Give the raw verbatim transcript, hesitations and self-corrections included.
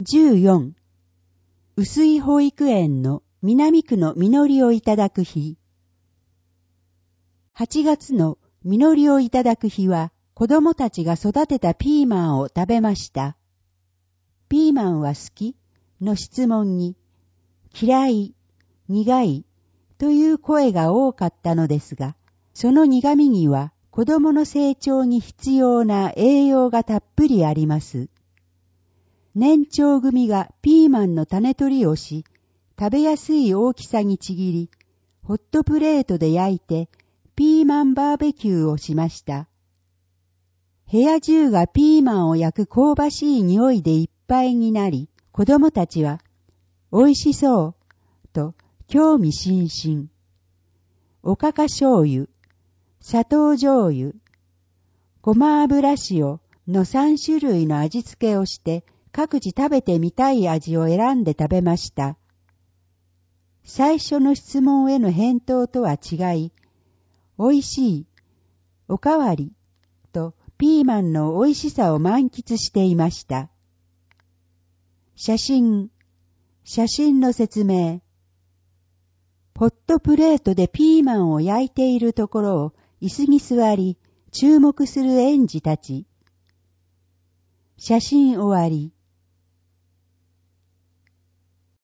じゅうよん、薄い保育園の南区の実りをいただく日。はちがつの実りをいただく日は、子供たちが育てたピーマンを食べました。ピーマンは好きの質問に、嫌い、苦いという声が多かったのですが、その苦味には子供の成長に必要な栄養がたっぷりあります。年長組がピーマンの種取りをし、食べやすい大きさにちぎり、ホットプレートで焼いて、ピーマンバーベキューをしました。部屋中がピーマンを焼く香ばしい匂いでいっぱいになり、子供たちは、おいしそう、と興味津々。おかか醤油、砂糖醤油、ごま油塩の三種類の味付けをして、各自食べてみたい味を選んで食べました。最初の質問への返答とは違い、おいしい、おかわり、とピーマンのおいしさを満喫していました。写真、写真の説明。ホットプレートでピーマンを焼いているところを椅子に座り、注目する園児たち。写真終わり。